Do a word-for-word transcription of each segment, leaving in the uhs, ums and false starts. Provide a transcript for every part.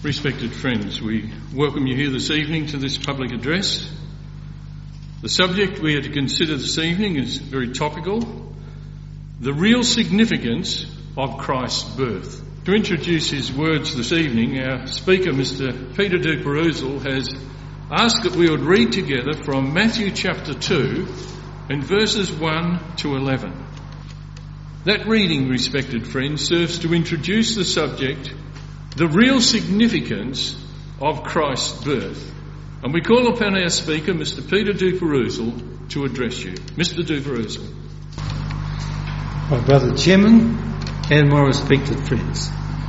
Respected friends, we welcome you here this evening to this public address. The subject we are to consider this evening is very topical: the real significance of Christ's birth. To introduce his words this evening, our speaker, Mister Peter Du Perusel, has asked that we would read together from Matthew chapter two and verses one to eleven. That reading, respected friends, serves to introduce the subject, the real significance of Christ's birth. And we call upon our speaker, Mister Peter Du Perusel, to address you. Mister Du Perusel. My brother Chairman and my respected friends.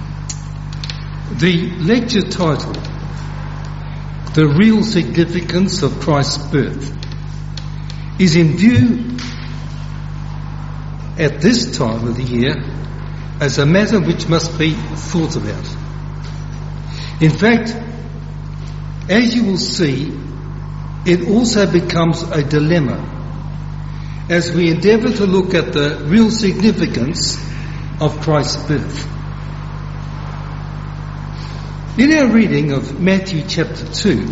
The lecture title, The Real Significance of Christ's Birth, is in view at this time of the year as a matter which must be thought about. In fact, as you will see, it also becomes a dilemma as we endeavour to look at the real significance of Christ's birth. In our reading of Matthew chapter two,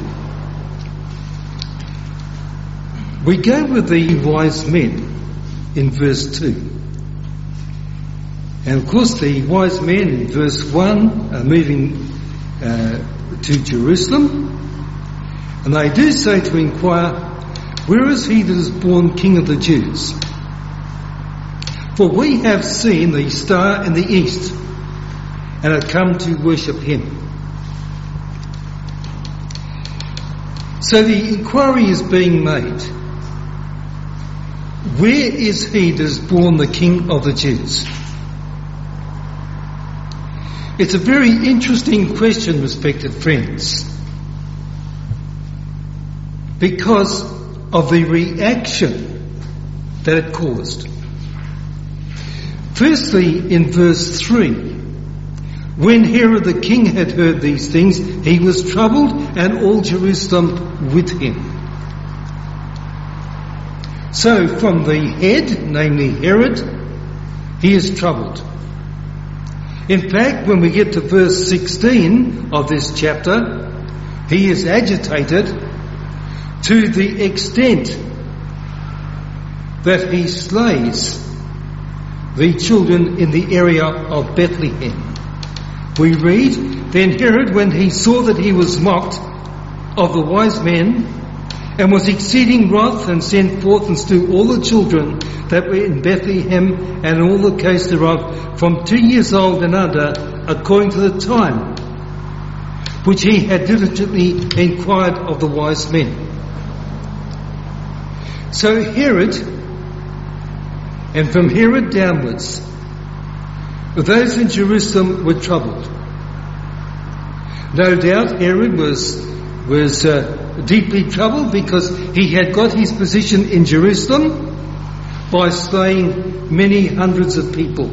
we go with the wise men in verse two. And of course the wise men in verse one are moving Uh, to Jerusalem, and they do so to inquire, where is he that is born King of the Jews? For we have seen the star in the east and have come to worship him. So the inquiry is being made, where is he that is born the King of the Jews? It's a very interesting question, respected friends, because of the reaction that it caused. Firstly, in verse three, when Herod the king had heard these things, he was troubled, and all Jerusalem with him. So from the head, namely Herod, he is troubled. In fact, when we get to verse sixteen of this chapter, he is agitated to the extent that he slays the children in the area of Bethlehem. We read, then Herod, when he saw that he was mocked of the wise men, and was exceeding wroth, and sent forth and slew all the children that were in Bethlehem and all the coast thereof, from two years old and under, according to the time which he had diligently inquired of the wise men. So Herod, and from Herod downwards, those in Jerusalem were troubled. No doubt Herod was was uh, deeply troubled because he had got his position in Jerusalem by slaying many hundreds of people.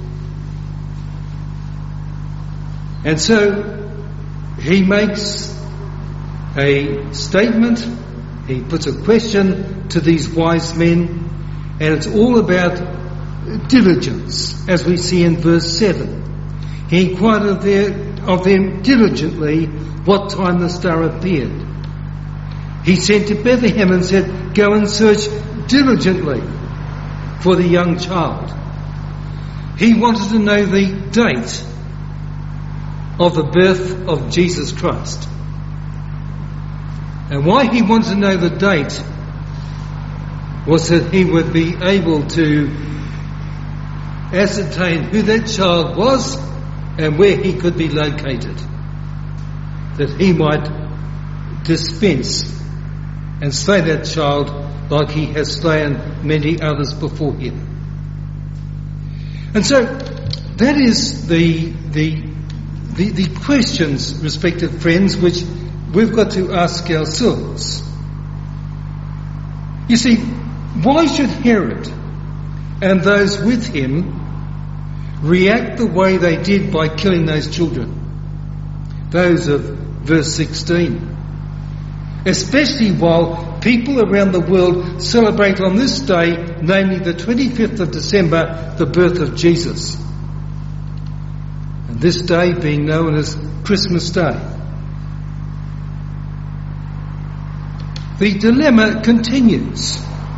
And so he makes a statement, he puts a question to these wise men, and it's all about diligence, as we see in verse seven. He inquired of, their, of them diligently what time the star appeared. He sent to Bethlehem and said, go and search diligently for the young child. He wanted to know the date of the birth of Jesus Christ. And why he wanted to know the date was that he would be able to ascertain who that child was and where he could be located, that he might dispense and slay that child like he has slain many others before him. And so that is the the the, the questions, respected friends, which we've got to ask ourselves. You see, why should Herod and those with him react the way they did by killing those children? Those of verse sixteen. Especially while people around the world celebrate on this day, namely the twenty-fifth of December, the birth of Jesus. And this day being known as Christmas Day. The dilemma continues.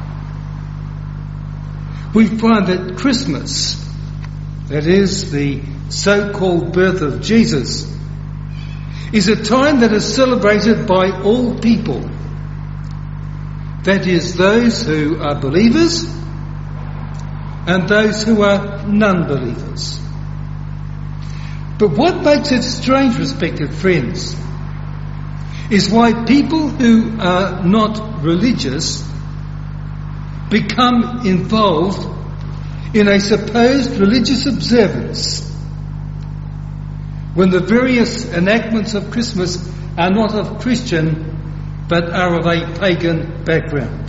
We find that Christmas, that is the so-called birth of Jesus, is a time that is celebrated by all people. That is, those who are believers and those who are non-believers. But what makes it strange, respected friends, is why people who are not religious become involved in a supposed religious observance when the various enactments of Christmas are not of Christian but are of a pagan background.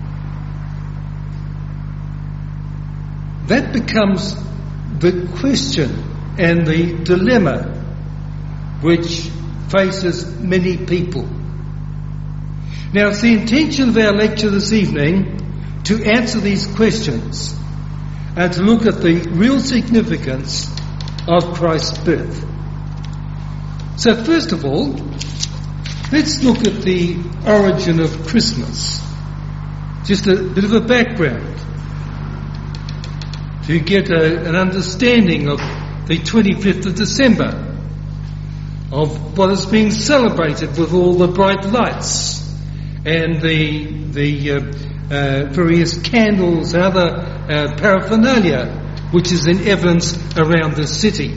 That becomes the question and the dilemma which faces many people. Now, it's the intention of our lecture this evening to answer these questions and to look at the real significance of Christ's birth. So first of all, let's look at the origin of Christmas. Just a bit of a background to get a, an understanding of the twenty-fifth of December, of what is being celebrated with all the bright lights and the the uh, uh, various candles, other uh, paraphernalia, which is in evidence around the city.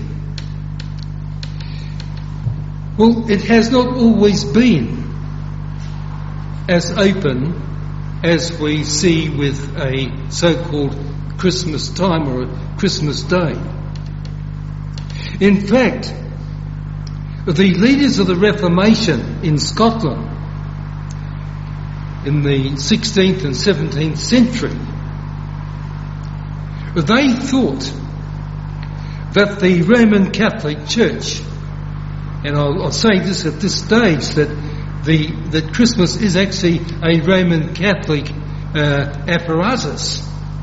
Well, it has not always been as open as we see with a so-called Christmas time or a Christmas day. In fact, the leaders of the Reformation in Scotland in the sixteenth and seventeenth century, they thought that the Roman Catholic Church, and I'll, I'll say this at this stage, that the that Christmas is actually a Roman Catholic uh, apparatus.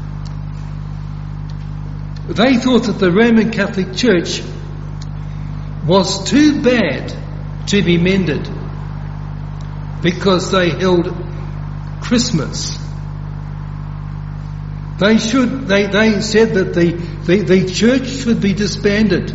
They thought that the Roman Catholic Church was too bad to be mended because they held Christmas. They should. They, they said that the, the, the church should be disbanded.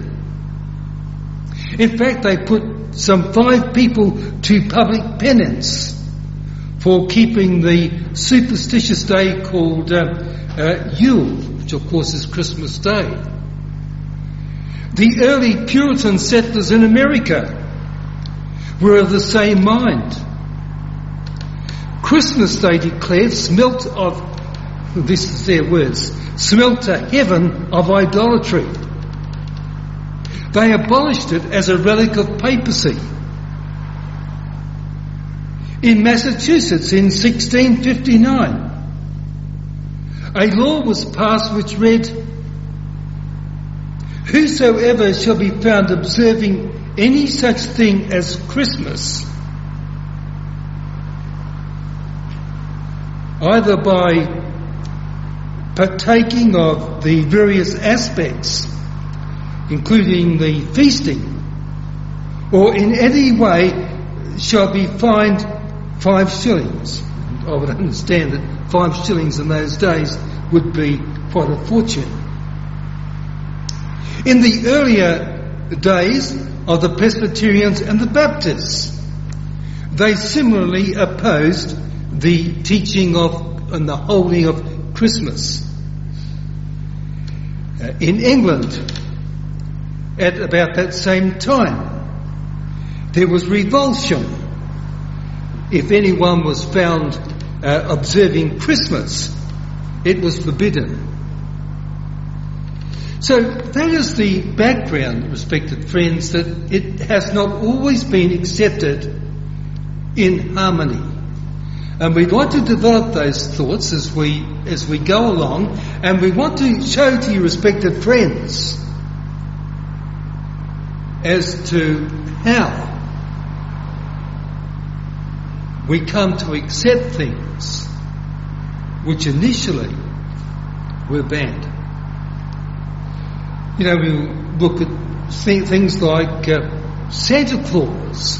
In fact, they put some five people to public penance for keeping the superstitious day called uh, uh, Yule, which of course is Christmas Day. The early Puritan settlers in America were of the same mind. Christmas, they declared, smelt of, this is their words, smelt to heaven of idolatry. They abolished it as a relic of papacy. In Massachusetts in sixteen fifty-nine, a law was passed which read, "Whosoever shall be found observing any such thing as Christmas, either by partaking of the various aspects, including the feasting, or in any way shall be fined five shillings." I would understand that five shillings in those days would be quite a fortune. In the earlier days of the Presbyterians and the Baptists, they similarly opposed the teaching of and the holding of Christmas. Uh, in England, at about that same time, there was revulsion. If anyone was found uh, observing Christmas, it was forbidden. So that is the background, respected friends, that it has not always been accepted in harmony. And we'd like to develop those thoughts as we as we go along, and we want to show to you, respected friends, as to how we come to accept things which initially were banned. You know, we look at th- things like uh, Santa Claus.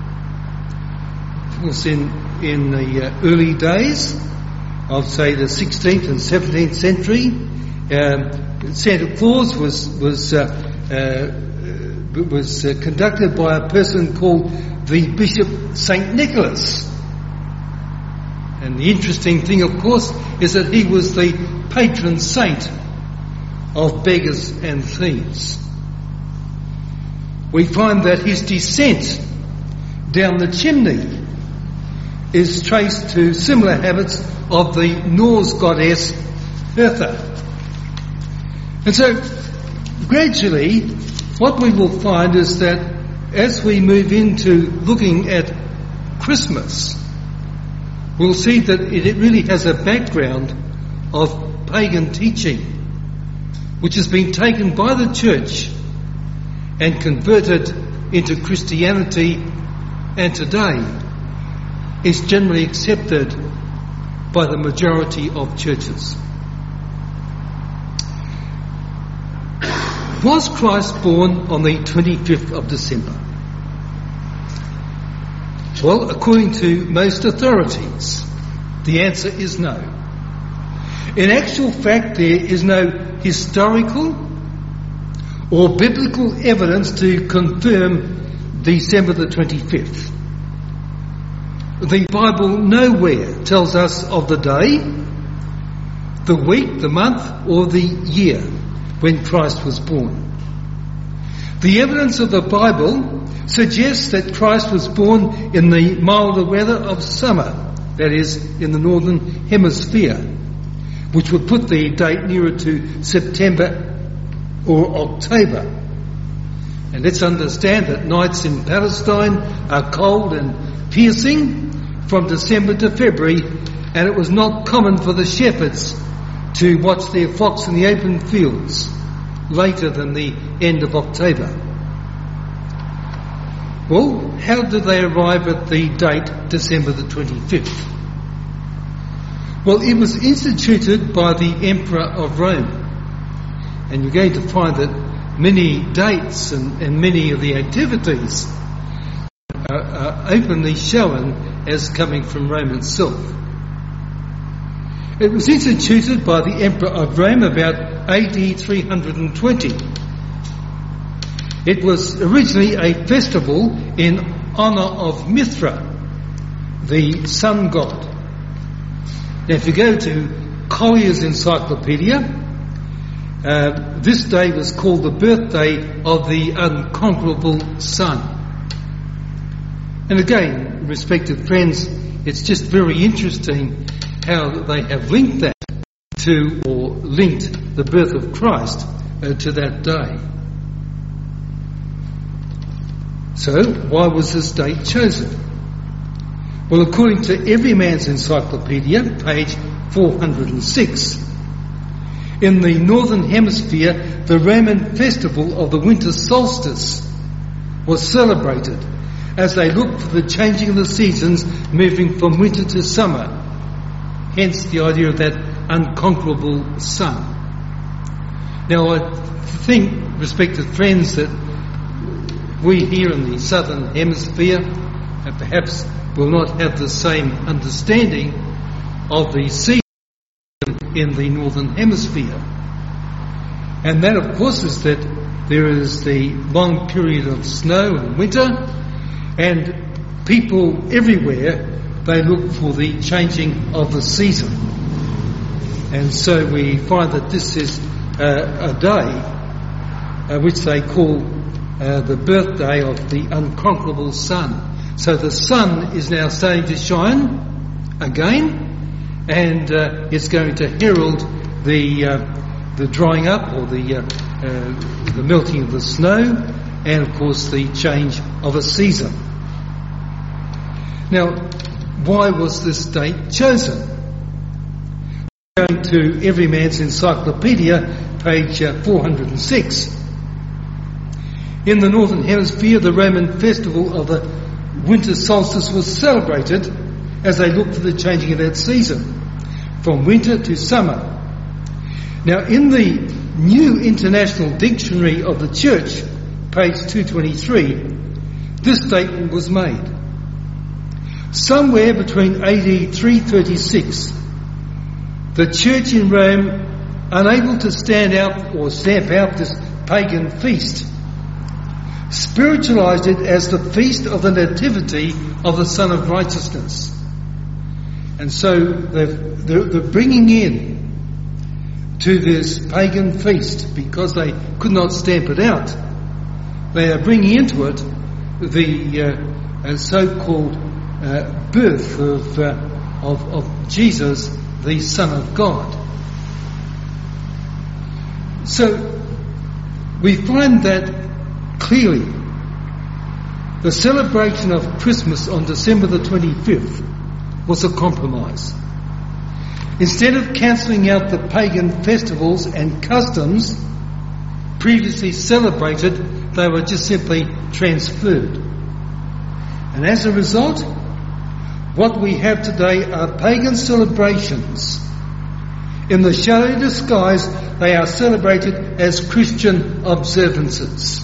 Of course, in, in the uh, early days of, say, the sixteenth and seventeenth century, um, Santa Claus was was uh, uh, was uh, conducted by a person called the Bishop Saint Nicholas. And the interesting thing, of course, is that he was the patron saint of beggars and thieves. We find that his descent down the chimney is traced to similar habits of the Norse goddess Hertha. And so, gradually, what we will find is that as we move into looking at Christmas, we'll see that it really has a background of pagan teaching, which has been taken by the church and converted into Christianity, and today is generally accepted by the majority of churches. Was Christ born on the twenty-fifth of December? Well, according to most authorities, the answer is no. In actual fact, there is no historical or biblical evidence to confirm December the twenty-fifth. The Bible nowhere tells us of the day, the week, the month, or the year when Christ was born. The evidence of the Bible suggests that Christ was born in the milder weather of summer, that is, in the northern hemisphere, which would put the date nearer to September or October. And let's understand that nights in Palestine are cold and piercing from December to February, and it was not common for the shepherds to watch their flocks in the open fields later than the end of October. Well, how did they arrive at the date December the twenty-fifth? Well, it was instituted by the Emperor of Rome. And you're going to find that many dates and, and many of the activities are, are openly shown as coming from Rome itself. It was instituted by the Emperor of Rome about A D three hundred twenty. It was originally a festival in honour of Mithra, the sun god. Now, if you go to Collier's Encyclopedia, uh, this day was called the birthday of the unconquerable sun. And again, respected friends, it's just very interesting how they have linked that to, or linked the birth of Christ uh, to that day. So, why was this date chosen? Well, according to Everyman's Encyclopedia, page four hundred six, in the Northern Hemisphere, the Roman festival of the winter solstice was celebrated as they looked for the changing of the seasons, moving from winter to summer. Hence the idea of that unconquerable sun. Now, I think, respected friends, that we here in the Southern Hemisphere uh, perhaps will not have the same understanding of the season in the Northern Hemisphere. And that, of course, is that there is the long period of snow and winter, and people everywhere, they look for the changing of the season. And so we find that this is uh, a day uh, which they call uh, the birthday of the unconquerable sun. So the sun is now starting to shine again, and uh, it's going to herald the uh, the drying up, or the uh, uh, the melting of the snow, and of course the change of a season. Now, why was this date chosen? Going to Everyman's Encyclopedia, page uh, four hundred six. In the Northern Hemisphere, the Roman festival of the winter solstice was celebrated as they looked for the changing of that season, from winter to summer. Now, in the New International Dictionary of the Church, page two twenty-three, this statement was made. Somewhere between A D three thirty-six, the church in Rome, unable to stand out or stamp out this pagan feast, spiritualized it as the feast of the nativity of the Son of Righteousness. And so they're, they're, they're bringing in to this pagan feast, because they could not stamp it out, they are bringing into it the uh, uh, so-called uh, birth of, uh, of, of Jesus, the Son of God. So we find that clearly the celebration of Christmas on December the twenty-fifth was a compromise. Instead of cancelling out the pagan festivals and customs previously celebrated, they were just simply transferred. And as a result, what we have today are pagan celebrations. In the shallow disguise, they are celebrated as Christian observances.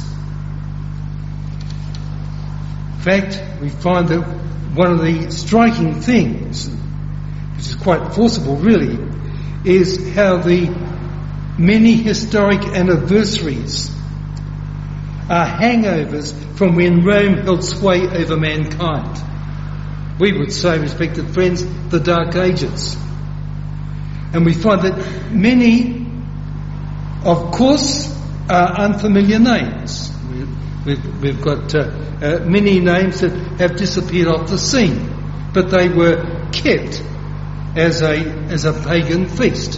In fact, we find that one of the striking things, which is quite forcible really, is how the many historic anniversaries are hangovers from when Rome held sway over mankind. We would say, respected friends, the Dark Ages. And we find that many, of course, are unfamiliar names. We've, we've got uh, uh, many names that have disappeared off the scene, but they were kept as a as a pagan feast.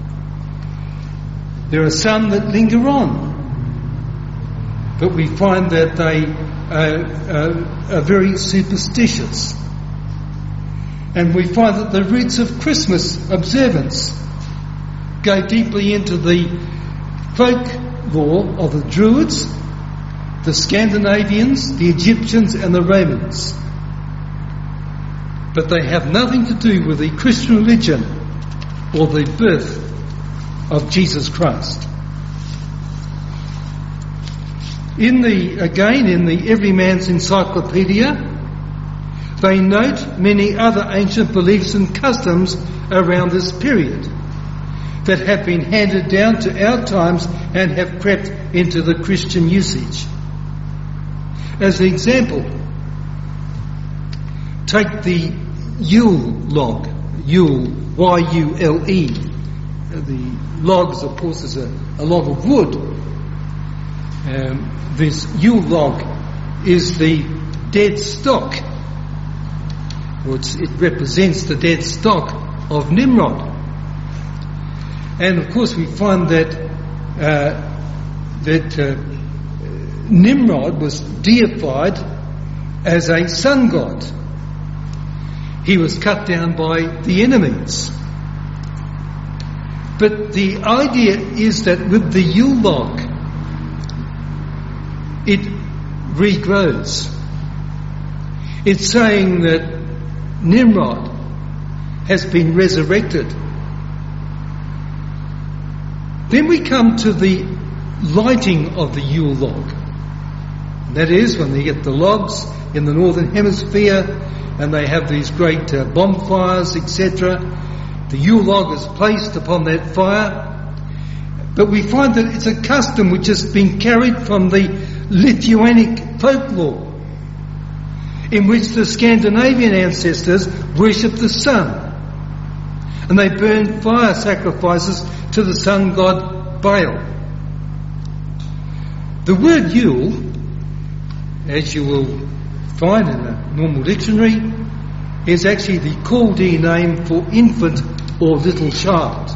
There are some that linger on, but we find that they uh, uh, are very superstitious. And we find that the roots of Christmas observance go deeply into the folklore of the Druids, the Scandinavians, the Egyptians and the Romans. But they have nothing to do with the Christian religion or the birth of Jesus Christ. In the, again, in the Everyman's Encyclopedia, they note many other ancient beliefs and customs around this period that have been handed down to our times and have crept into the Christian usage. As an example, take the Yule log, Yule, Y U L E. The logs, of course, is a, a log of wood. Um, this Yule log is the dead stock, or it represents the dead stock of Nimrod. And of course we find that uh, that uh, Nimrod was deified as a sun god. He was cut down by the enemies. But the idea is that with the Yule log, it regrows. It's saying that Nimrod has been resurrected. Then we come to the lighting of the Yule log. That is, when they get the logs in the northern hemisphere and they have these great uh, bonfires, et cetera. The Yule log is placed upon that fire. But we find that it's a custom which has been carried from the Lithuanic folklore, in which the Scandinavian ancestors worshipped the sun, and they burned fire sacrifices to the sun god Baal. The word Yule, as you will find in a normal dictionary, is actually the Chaldee name for infant or little child.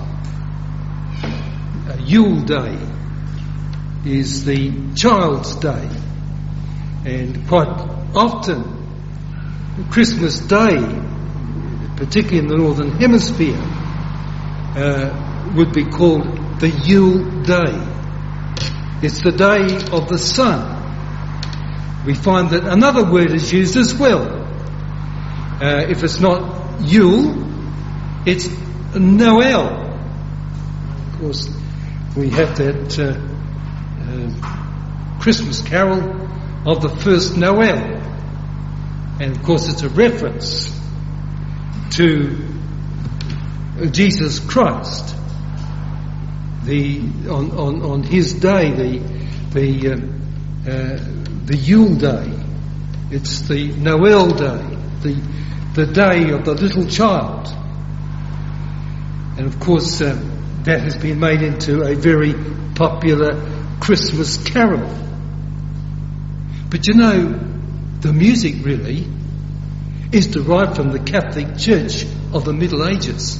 A Yule Day is the child's day, and quite often Christmas Day, particularly in the Northern Hemisphere, uh, would be called the Yule Day. It's the day of the sun. We find that another word is used as well. Uh, if it's not Yule, it's Noel. Of course, we have that uh, uh, Christmas carol of the first Noel. And of course it's a reference to Jesus Christ. The on, on, on his day, the the uh, uh, the Yule day. It's the Noel day, the the day of the little child. And of course uh, that has been made into a very popular Christmas carol. But you know, the music really is derived from the Catholic Church of the Middle Ages.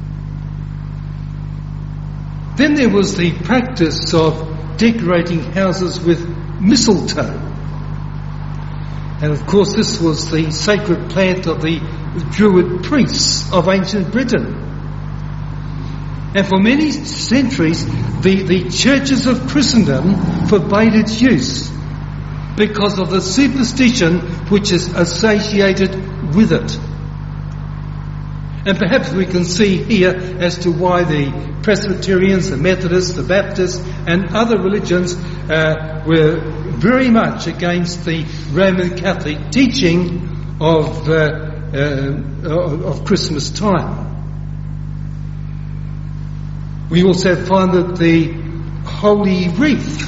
Then there was the practice of decorating houses with mistletoe. And of course this was the sacred plant of the Druid priests of ancient Britain. And for many centuries the, the churches of Christendom forbade its use because of the superstition which is associated with it. And perhaps we can see here as to why the Presbyterians, the Methodists, the Baptists and other religions uh, were very much against the Roman Catholic teaching of, uh, uh, of Christmas time. We also find that the Holy Wreath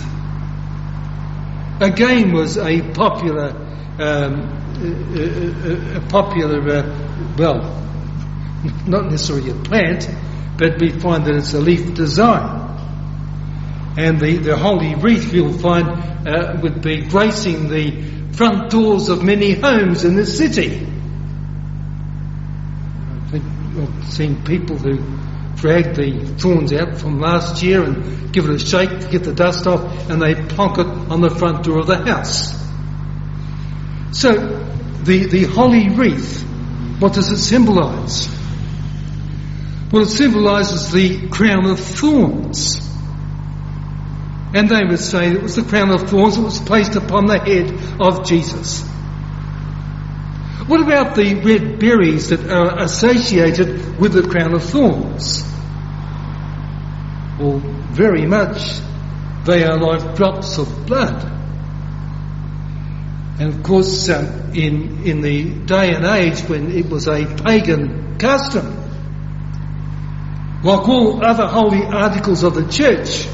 again was a popular, um, a, a, a popular, uh, well, not necessarily a plant, but we find that it's a leaf design. And the, the Holy Wreath you'll find uh, would be gracing the front doors of many homes in the city. I think I've seen people who drag the thorns out from last year and give it a shake to get the dust off, and they plonk it on the front door of the house. So the, the Holy Wreath, what does it symbolise? Well, it symbolises the crown of thorns. And they would say it was the crown of thorns that was placed upon the head of Jesus. What about the red berries that are associated with the crown of thorns? Well, very much they are like drops of blood. And of course, um, in, in the day and age when it was a pagan custom, like all other holy articles of the church,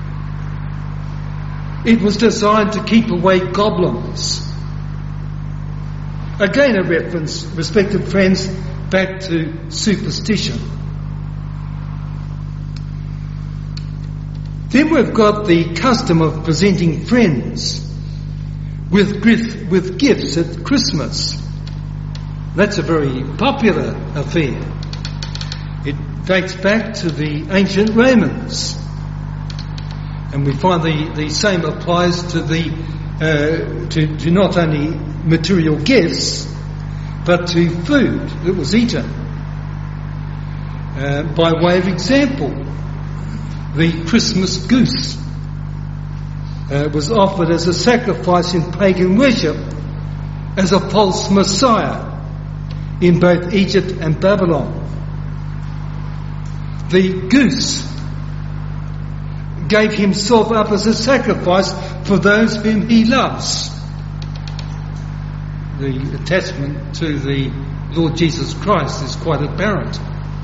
it was designed to keep away goblins. Again a reference, respected friends, back to superstition. Then we've got the custom of presenting friends with, with gifts at Christmas. That's a very popular affair. It dates back to the ancient Romans. And we find the, the same applies to the uh, to, to not only material gifts, but to food that was eaten. Uh, by way of example, the Christmas goose uh, was offered as a sacrifice in pagan worship as a false Messiah in both Egypt and Babylon. The goose gave himself up as a sacrifice for those whom he loves. The attachment to the Lord Jesus Christ is quite apparent.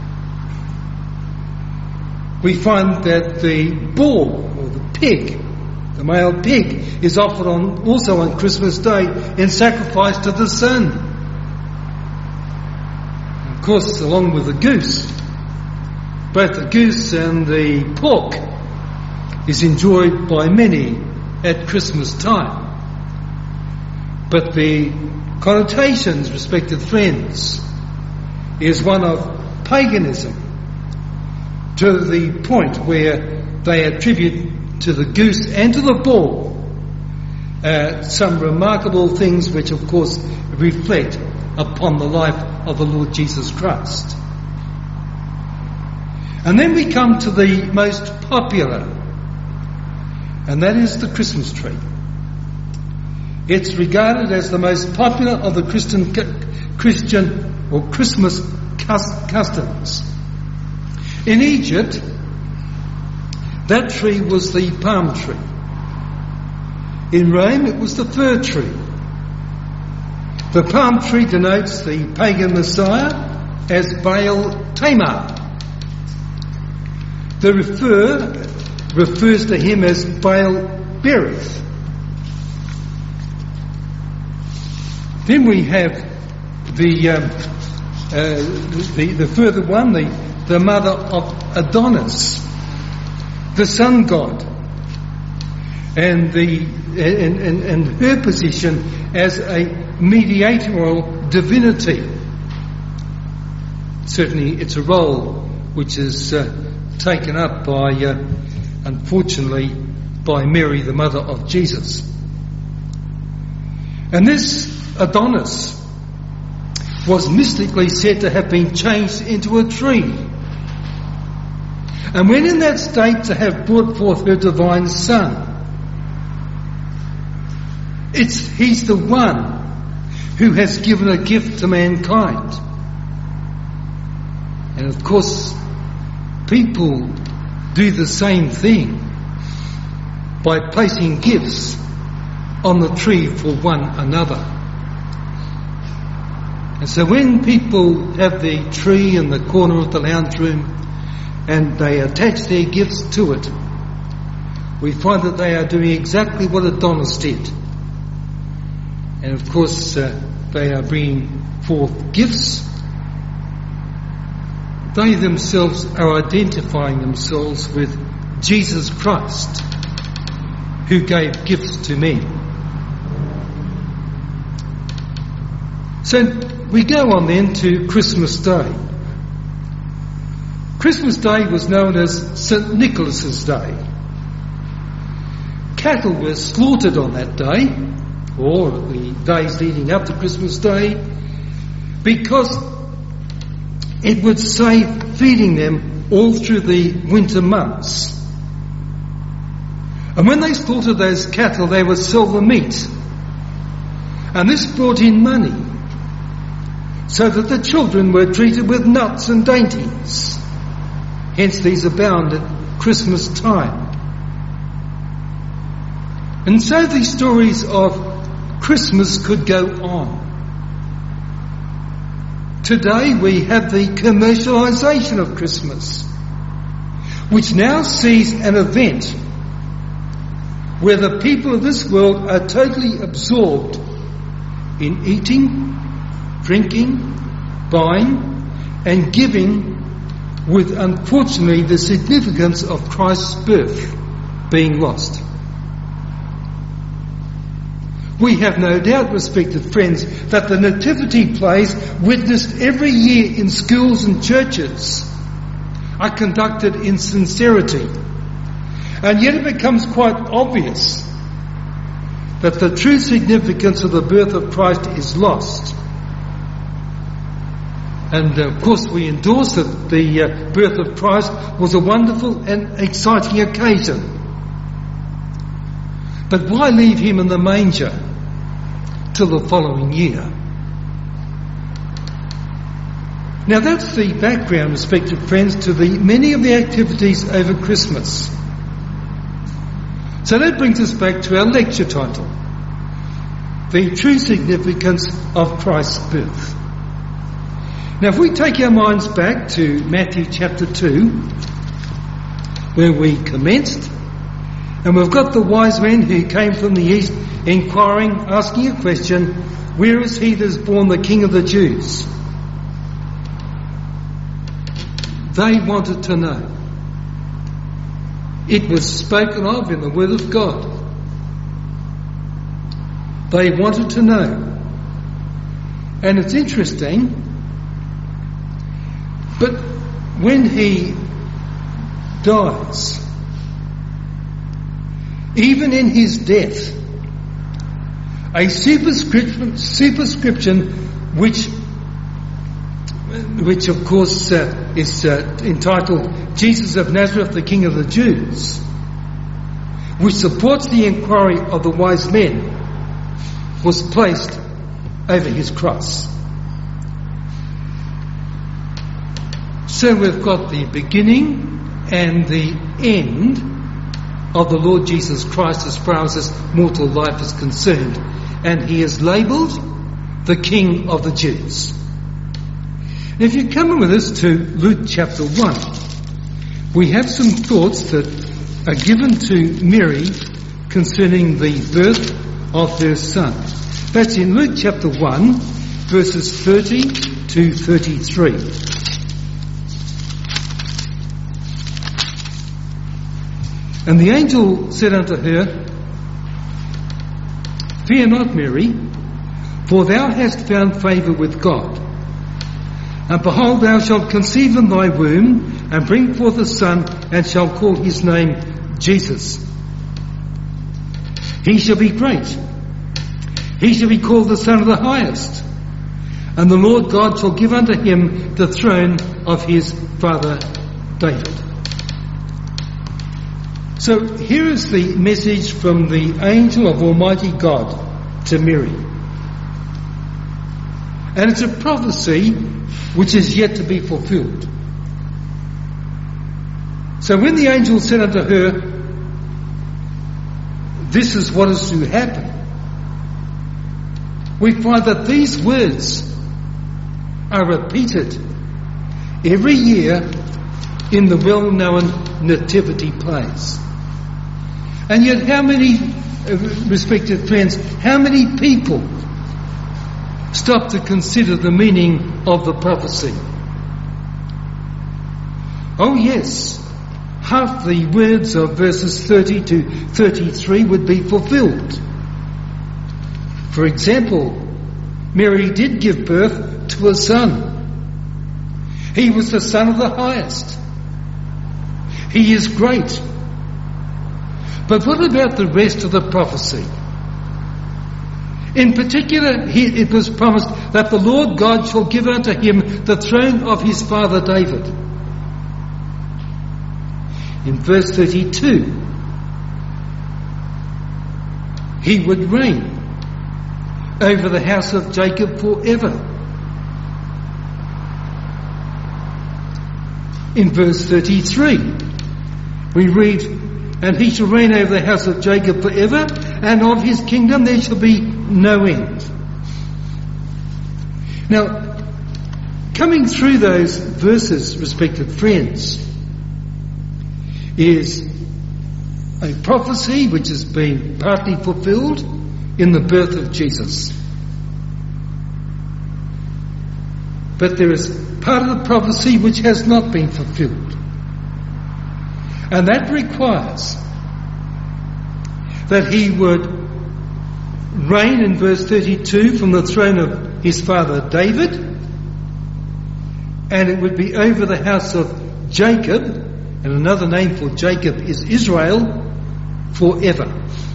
We find that the bull or the pig, the male pig, is offered on also on Christmas Day in sacrifice to the sun. Of course, along with the goose, both the goose and the pork is enjoyed by many at Christmas time. But the connotations, respected friends, is one of paganism, to the point where they attribute to the goose and to the bull uh, some remarkable things which of course reflect upon the life of the Lord Jesus Christ. And then we come to the most popular, and that is the Christmas tree. It's regarded as the most popular of the Christian, Christian or Christmas customs. In Egypt, that tree was the palm tree. In Rome, it was the fir tree. The palm tree denotes the pagan Messiah as Baal Tamar. The fir refers to him as Baal Berith. Then we have the um, uh, the, the further one, the, the mother of Adonis, the sun god, and the and, and, and her position as a mediatorial divinity. Certainly, it's a role which is uh, taken up by, uh, unfortunately, by Mary, the mother of Jesus. And this Adonis was mystically said to have been changed into a tree. And when in that state to have brought forth her divine son. It's, he's the one who has given a gift to mankind. And of course, people do the same thing by placing gifts on the tree for one another. And so when people have the tree in the corner of the lounge room and they attach their gifts to it, we find that they are doing exactly what Adonis did. And of course, uh, they are bringing forth gifts. They themselves are identifying themselves with Jesus Christ, who gave gifts to men. So we go on then to Christmas Day. Christmas Day was known as Saint Nicholas's Day. Cattle were slaughtered on that day, or the days leading up to Christmas Day, because it would save feeding them all through the winter months. And when they slaughtered those cattle, they would sell the meat. And this brought in money, so that the children were treated with nuts and dainties. Hence these abound at Christmas time. And so these stories of Christmas could go on. Today we have the commercialisation of Christmas, which now sees an event where the people of this world are totally absorbed in eating, drinking, buying and giving, with unfortunately the significance of Christ's birth being lost. We have no doubt, respected friends, that the nativity plays witnessed every year in schools and churches are conducted in sincerity. And yet it becomes quite obvious that the true significance of the birth of Christ is lost. And uh, of course we endorse that the uh, birth of Christ was a wonderful and exciting occasion. But why leave him in the manger till the following year? Now that's the background, respected friends, to the many of the activities over Christmas. So that brings us back to our lecture title, The True Significance of Christ's Birth. Now if we take our minds back to Matthew chapter two, where we commenced, and we've got the wise men who came from the east inquiring, asking a question, where is he that is born the King of the Jews? They wanted to know. It was spoken of in the Word of God. They wanted to know. And it's interesting, but when he dies, even in his death, a superscription, superscription which, which of course uh, is uh, entitled Jesus of Nazareth, the King of the Jews, which supports the inquiry of the wise men, was placed over his cross. So we've got the beginning and the end of the Lord Jesus Christ as far as his mortal life is concerned. And he is labelled the King of the Jews. If you come with us to Luke chapter one, we have some thoughts that are given to Mary concerning the birth of her son. That's in Luke chapter one, verses thirty to thirty-three. And the angel said unto her, Fear not, Mary, for thou hast found favour with God. And behold, thou shalt conceive in thy womb, and bring forth a son, and shalt call his name Jesus. He shall be great. He shall be called the Son of the Highest. And the Lord God shall give unto him the throne of his father David. So here is the message from the angel of Almighty God to Mary. And it's a prophecy which is yet to be fulfilled. So when the angel said unto her, this is what is to happen, we find that these words are repeated every year in the well-known nativity plays. And yet how many, respected friends, how many people stop to consider the meaning of the prophecy? Oh yes, half the words of verses thirty to thirty-three would be fulfilled. For example, Mary did give birth to a son. He was the Son of the Highest. He is great. But what about the rest of the prophecy? In particular, he, it was promised that the Lord God shall give unto him the throne of his father David. In verse thirty-two, he would reign over the house of Jacob forever. In verse thirty-three, we read, And he shall reign over the house of Jacob forever, and of his kingdom there shall be no end. Now, coming through those verses, respected friends, is a prophecy which has been partly fulfilled in the birth of Jesus. But there is part of the prophecy which has not been fulfilled. And that requires that he would reign, in verse thirty-two, from the throne of his father David, and it would be over the house of Jacob, and another name for Jacob is Israel, forever.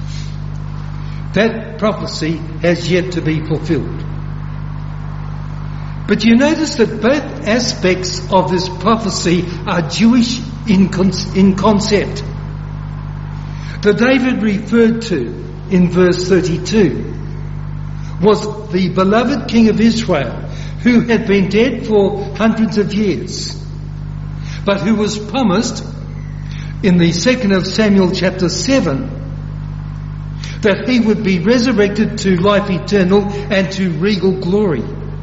That prophecy has yet to be fulfilled. But you notice that both aspects of this prophecy are Jewish in, con- in concept. The David referred to in verse thirty-two was the beloved king of Israel, who had been dead for hundreds of years, but who was promised in the second of Samuel chapter seven that he would be resurrected to life eternal and to regal glory.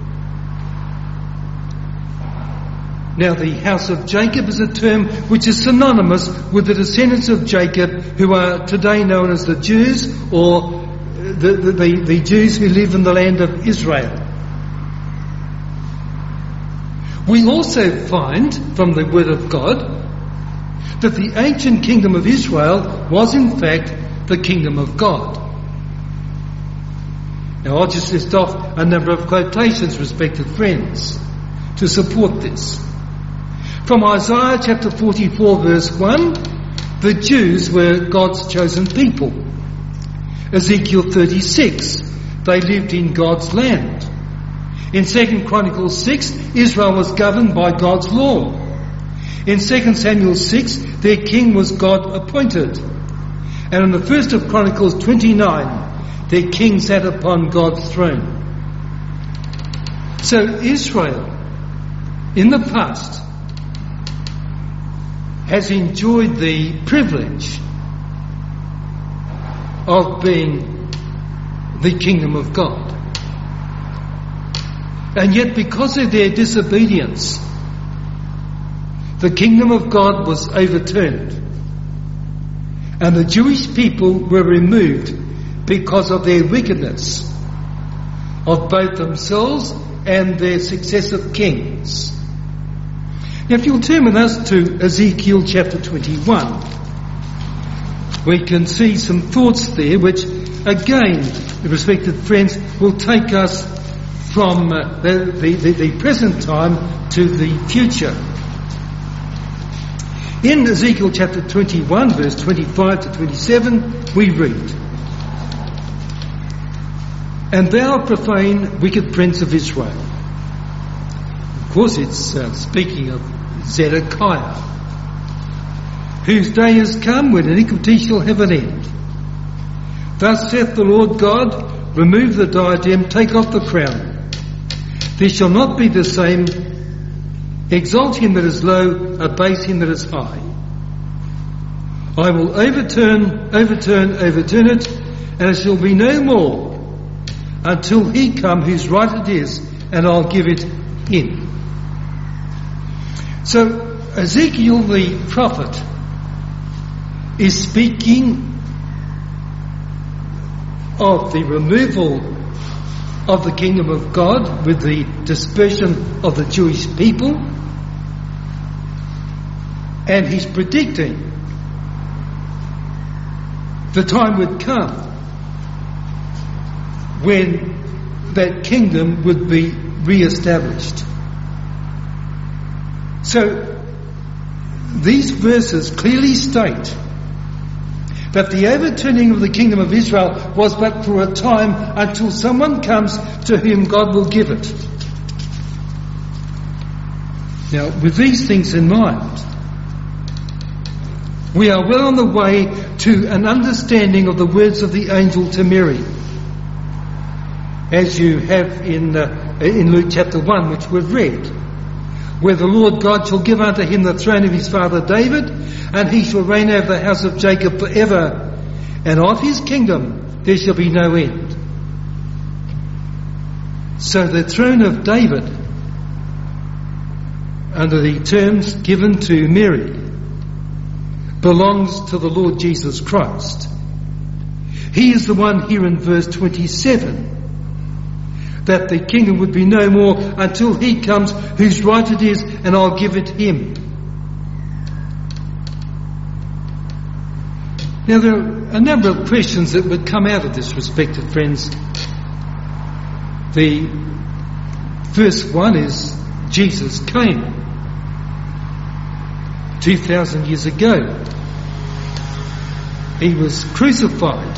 Now, the house of Jacob is a term which is synonymous with the descendants of Jacob, who are today known as the Jews, or the, the, the, the Jews who live in the land of Israel. We also find from the Word of God that the ancient kingdom of Israel was in fact the kingdom of God. Now, I'll just list off a number of quotations, respected friends, to support this. From Isaiah chapter forty-four verse one, the Jews were God's chosen people. Ezekiel thirty-six, they lived in God's land. In Second Chronicles six, Israel was governed by God's law. In Second Samuel six, their king was God appointed. And in the First of Chronicles twenty-nine, their king sat upon God's throne. So Israel, in the past, has enjoyed the privilege of being the kingdom of God. And yet, because of their disobedience, the kingdom of God was overturned. And the Jewish people were removed because of their wickedness of both themselves and their successive kings. Now, if you'll turn with us to Ezekiel chapter twenty-one, we can see some thoughts there which, again, respected friends, will take us from uh, the, the, the present time to the future. In Ezekiel chapter twenty-one, verse twenty-five to twenty-seven, we read, "And thou profane, wicked prince of Israel." Of course, it's uh, speaking of Zedekiah, "whose day is come when iniquity shall have an end. Thus saith the Lord God, remove the diadem, take off the crown. There shall not be the same. Exalt him that is low, abase him that is high. I will overturn, overturn, overturn it, and it shall be no more until he come whose right it is, and I'll give it him." So Ezekiel the prophet is speaking of the removal of the kingdom of God with the dispersion of the Jewish people, and he's predicting the time would come when that kingdom would be re-established. So these verses clearly state that the overturning of the kingdom of Israel was but for a time until someone comes to whom God will give it. Now, with these things in mind, we are well on the way to an understanding of the words of the angel to Mary, as you have in uh, in Luke chapter one, which we've read, where the Lord God shall give unto him the throne of his father David, and he shall reign over the house of Jacob forever, and of his kingdom there shall be no end. So the throne of David, under the terms given to Mary, belongs to the Lord Jesus Christ. He is the one here in verse twenty-seven, that the kingdom would be no more until he comes whose right it is, and I'll give it him. Now, there are a number of questions that would come out of this, respected friends. The first one is, Jesus came two thousand years ago. He was crucified.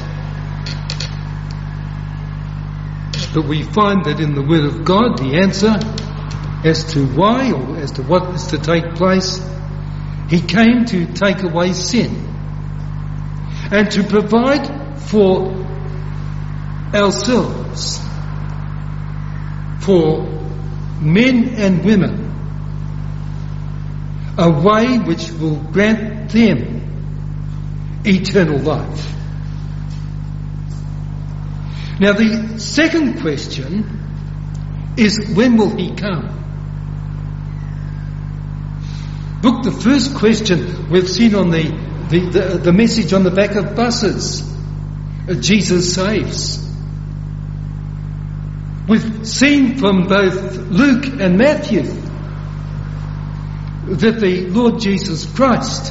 But we find that in the Word of God, the answer as to why or as to what is to take place, he came to take away sin and to provide for ourselves, for men and women, a way which will grant them eternal life. Now, the second question is, when will he come? Look, the first question we've seen on the, the, the, the message on the back of buses, Jesus saves. We've seen from both Luke and Matthew that the Lord Jesus Christ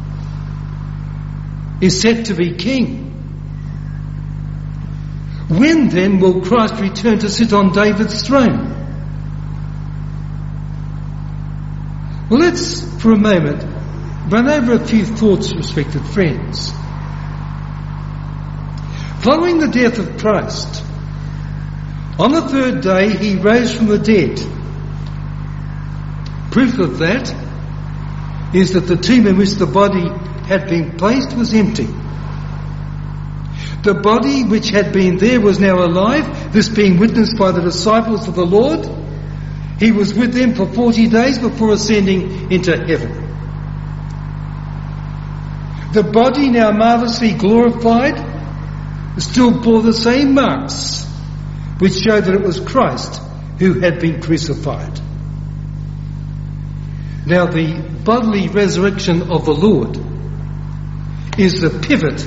is set to be king. When then will Christ return to sit on David's throne? Well, let's for a moment run over a few thoughts, respected friends. Following the death of Christ, on the third day he rose from the dead. Proof of that is that the tomb in which the body had been placed was empty. The body which had been there was now alive, this being witnessed by the disciples of the Lord. He was with them for forty days before ascending into heaven. The body, now marvellously glorified, still bore the same marks, which showed that it was Christ who had been crucified. Now, the bodily resurrection of the Lord is the pivot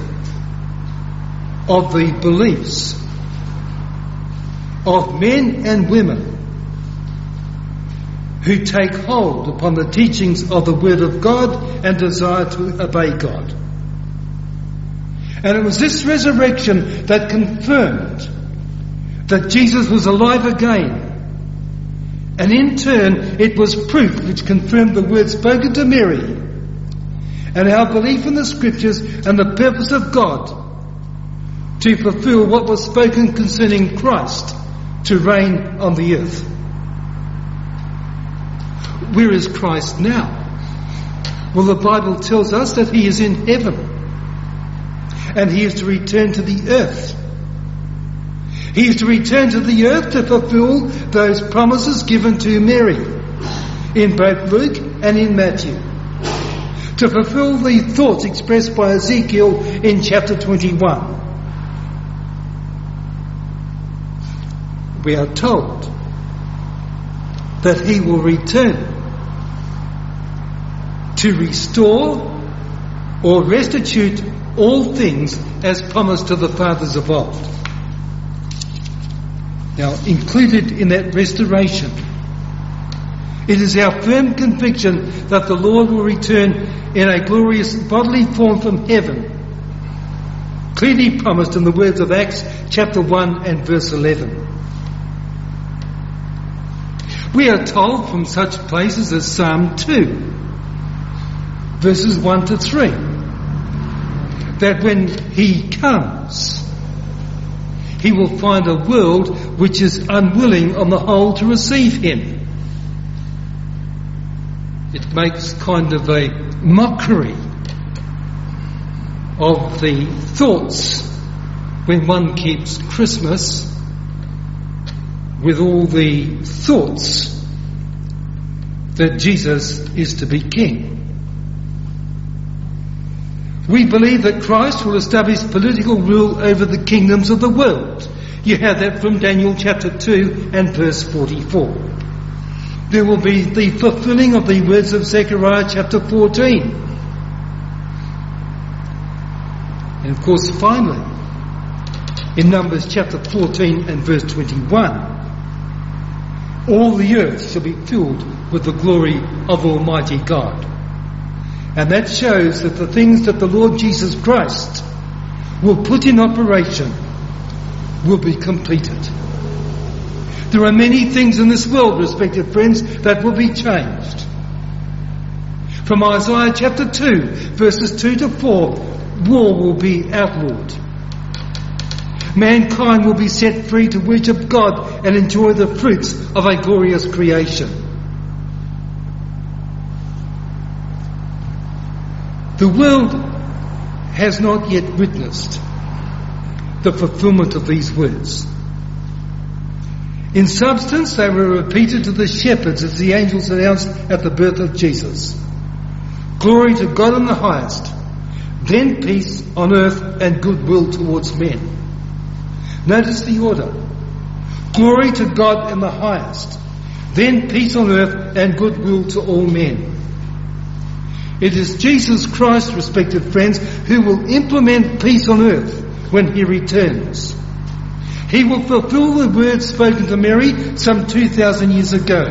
of the beliefs of men and women who take hold upon the teachings of the Word of God and desire to obey God. And it was this resurrection that confirmed that Jesus was alive again. And in turn, it was proof which confirmed the words spoken to Mary and our belief in the Scriptures and the purpose of God to fulfill what was spoken concerning Christ to reign on the earth. Where is Christ now? Well, the Bible tells us that he is in heaven and he is to return to the earth. He is to return to the earth to fulfill those promises given to Mary in both Luke and in Matthew. To fulfill the thoughts expressed by Ezekiel in chapter twenty-one. We are told that he will return to restore or restitute all things as promised to the fathers of old. Now, included in that restoration, it is our firm conviction that the Lord will return in a glorious bodily form from heaven, clearly promised in the words of Acts chapter one and verse eleven. We are told from such places as Psalm two, verses one to three, that when he comes, he will find a world which is unwilling on the whole to receive him. It makes kind of a mockery of the thoughts when one keeps Christmas with all the thoughts that Jesus is to be king. We believe that Christ will establish political rule over the kingdoms of the world. You have that from Daniel chapter two and verse forty-four. There will be the fulfilling of the words of Zechariah chapter fourteen. And of course, finally, in Numbers chapter fourteen and verse twenty-one, all the earth shall be filled with the glory of Almighty God. And that shows that the things that the Lord Jesus Christ will put in operation will be completed. There are many things in this world, respected friends, that will be changed. From Isaiah chapter two, verses two to four, war will be outlawed. Mankind will be set free to worship God and enjoy the fruits of a glorious creation. The world has not yet witnessed the fulfillment of these words. In substance, they were repeated to the shepherds as the angels announced at the birth of Jesus. Glory to God in the highest, then peace on earth and goodwill towards men. Notice the order. Glory to God in the highest, then peace on earth and goodwill to all men. It is Jesus Christ, respected friends, who will implement peace on earth when he returns. He will fulfill the words spoken to Mary some two thousand years ago.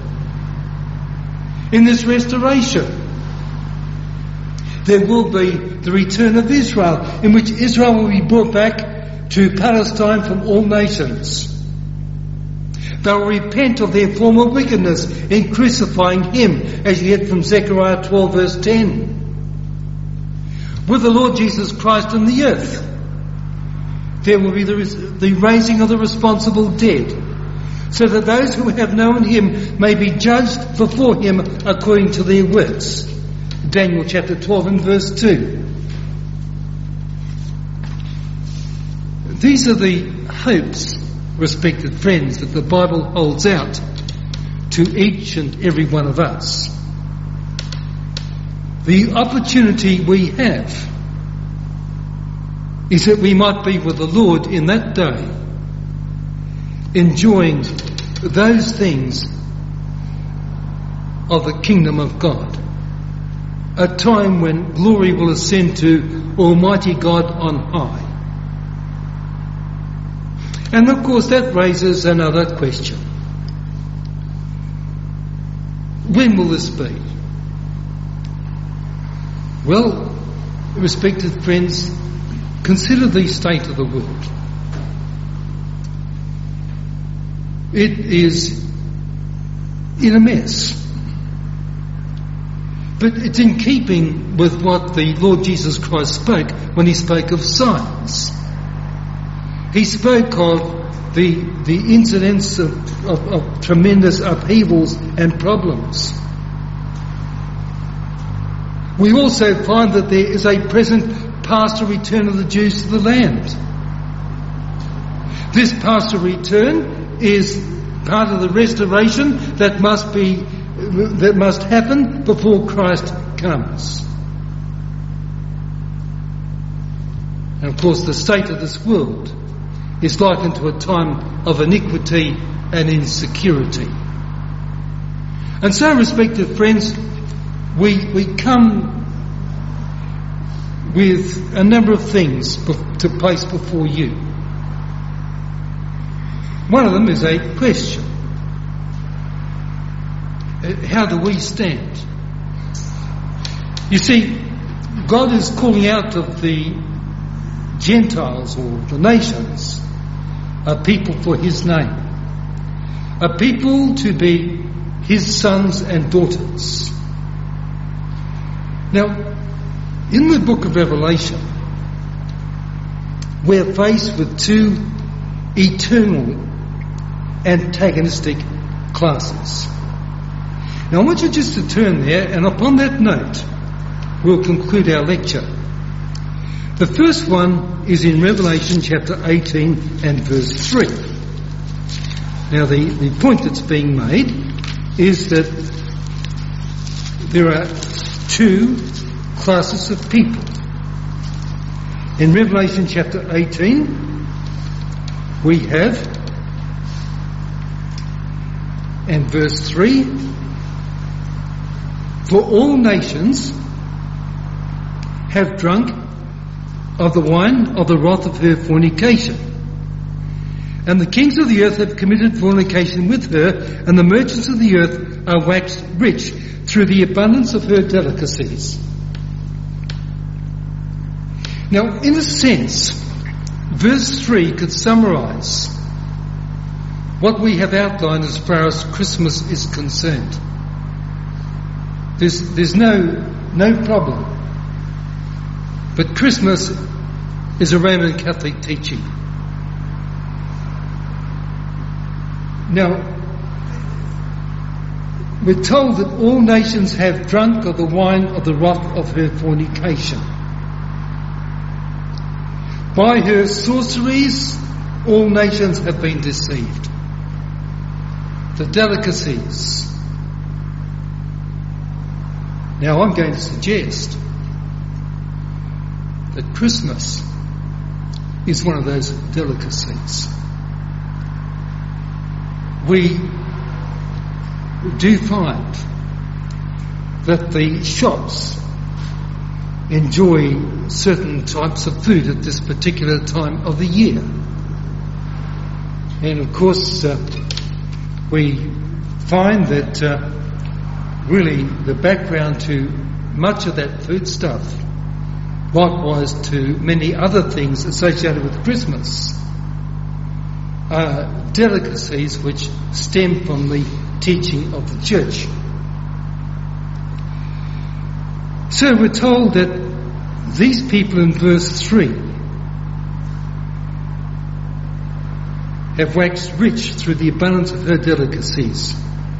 In this restoration, there will be the return of Israel, in which Israel will be brought back to Palestine from all nations. They will repent of their former wickedness in crucifying him, as you get from Zechariah twelve verse ten. With the Lord Jesus Christ on the earth, there will be the, the raising of the responsible dead, so that those who have known him may be judged before him according to their works. Daniel chapter twelve and verse two. These are the hopes, respected friends, that the Bible holds out to each and every one of us. The opportunity we have is that we might be with the Lord in that day, enjoying those things of the kingdom of God. A time when glory will ascend to Almighty God on high. And of course that raises another question. When will this be? Well, respected friends, consider the state of the world. It is in a mess. But it's in keeping with what the Lord Jesus Christ spoke when he spoke of signs. He spoke of the, the incidents of, of, of tremendous upheavals and problems. We also find that there is a present pastoral return of the Jews to the land. This pastoral return is part of the restoration that must be that must happen before Christ comes. And of course the state of this world is likened to a time of iniquity and insecurity. And so, respected friends, we we come with a number of things to place before you. One of them is a question. How do we stand? You see, God is calling out of the Gentiles or the nations a people for his name, a people to be his sons and daughters. Now, in the book of Revelation, we're faced with two eternal antagonistic classes. Now I want you just to turn there, and upon that note we'll conclude our lecture. The first one is in Revelation chapter eighteen and verse three. Now the, the point that's being made is that there are two classes of people. In Revelation chapter eighteen we have, and verse three, for all nations have drunk of the wine of the wrath of her fornication. And the kings of the earth have committed fornication with her, and the merchants of the earth are waxed rich through the abundance of her delicacies. Now, in a sense, verse three could summarise what we have outlined as far as Christmas is concerned. There's, there's no, no problem. But Christmas is a Roman Catholic teaching. Now, we're told that all nations have drunk of the wine of the wrath of her fornication. By her sorceries, all nations have been deceived. The delicacies. Now I'm going to suggest that Christmas is one of those delicacies. We do find that the shops enjoy certain types of food at this particular time of the year. And of course uh, we find that uh, really the background to much of that food stuff, likewise to many other things associated with Christmas, are delicacies which stem from the teaching of the church. So we're told that these people in verse three have waxed rich through the abundance of her delicacies.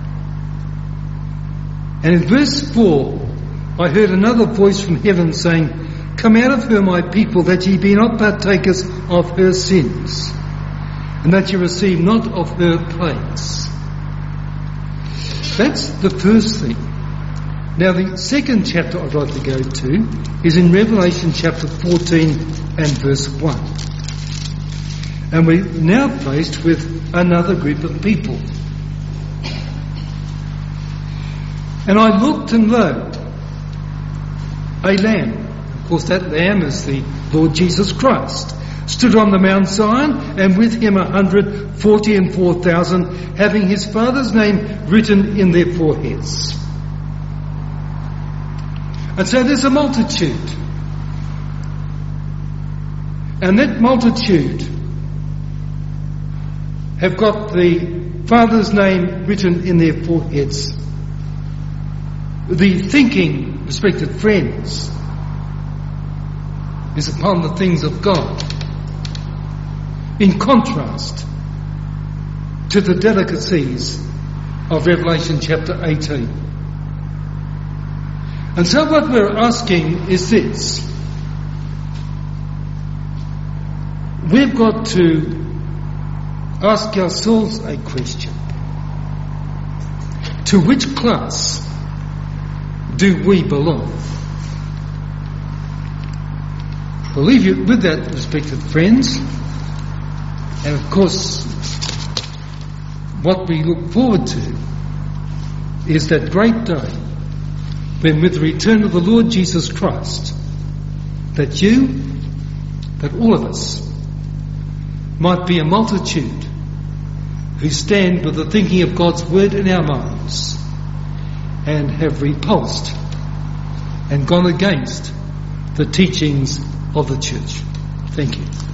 And in verse four, I heard another voice from heaven saying, come out of her, my people, that ye be not partakers of her sins, and that ye receive not of her plagues. That's the first thing. Now the second chapter I'd like to go to is in Revelation chapter fourteen and verse one. And we're now faced with another group of people. And I looked, and lo, a lamb, of course that lamb is the Lord Jesus Christ, stood on the Mount Zion, and with him a hundred forty and four thousand, having his Father's name written in their foreheads. And so there's a multitude. And that multitude have got the Father's name written in their foreheads. The thinking, respected friends, is upon the things of God, in contrast to the delicacies of Revelation chapter eighteen. And so what we're asking is this. We've got to ask ourselves a question. To which class do we belong? We'll leave you with that, respected friends. And of course, what we look forward to is that great day when, with the return of the Lord Jesus Christ, that you, that all of us, might be a multitude who stand with the thinking of God's word in our minds and have repulsed and gone against the teachings of the church. Thank you.